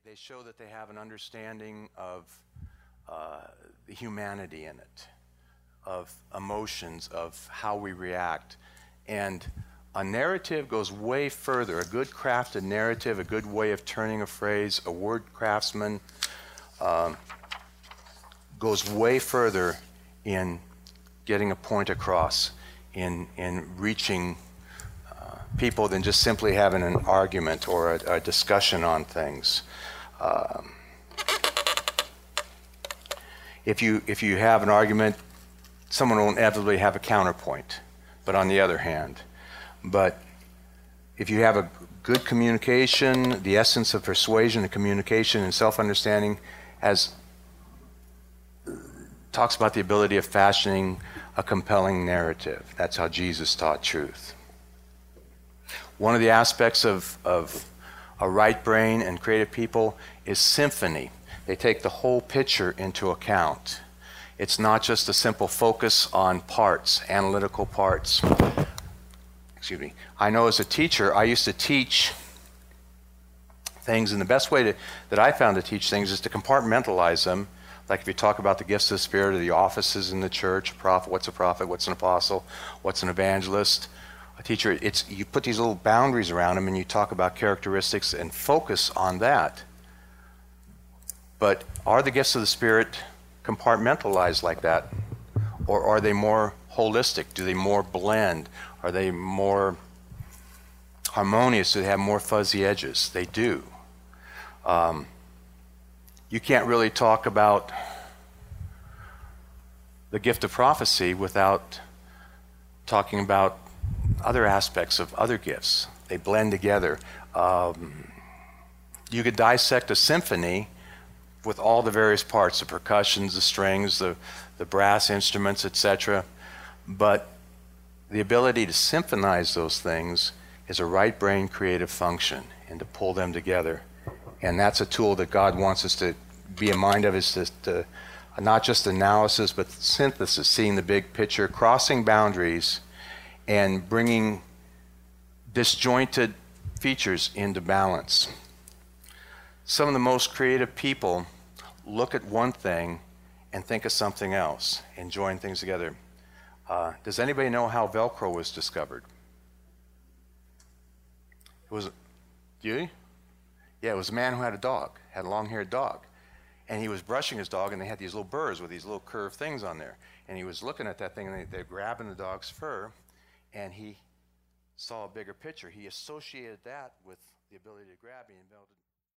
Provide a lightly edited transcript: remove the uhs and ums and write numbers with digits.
they show that they have an understanding of the humanity in it, of emotions, of how we react. And a narrative goes way further. A good crafted narrative, a good way of turning a phrase, a word craftsman goes way further in getting a point across, in reaching people than just simply having an argument or a discussion on things. If you have an argument, someone will inevitably have a counterpoint. But on the other hand, if you have a good communication, the essence of persuasion and communication and self-understanding talks about the ability of fashioning a compelling narrative. That's how Jesus taught truth. One of the aspects of a right brain and creative people is symphony. They take the whole picture into account. It's not just a simple focus on parts, analytical parts. Excuse me. I know as a teacher, I used to teach things, and the best way that I found to teach things is to compartmentalize them. Like if you talk about the gifts of the Spirit or the offices in the church, what's a prophet, what's an apostle, what's an evangelist, a teacher, you put these little boundaries around them and you talk about characteristics and focus on that. But are the gifts of the Spirit compartmentalized like that? Or are they more holistic? Do they more blend? Are they more harmonious? Do they have more fuzzy edges? They do. You can't really talk about the gift of prophecy without talking about other aspects of other gifts. They blend together. You could dissect a symphony with all the various parts, the percussions, the strings, the brass instruments, etc. But the ability to symphonize those things is a right brain creative function, and to pull them together. And that's a tool that God wants us to be in mind of, is to not just analysis, but synthesis, seeing the big picture, crossing boundaries, and bringing disjointed features into balance. Some of the most creative people look at one thing and think of something else and join things together. Does anybody know how Velcro was discovered? Do you? Yeah, it was a man who had a dog, had a long-haired dog. And he was brushing his dog, and they had these little burrs with these little curved things on there. And he was looking at that thing, and they're grabbing the dog's fur, and he saw a bigger picture. He associated that with the ability to grab, and he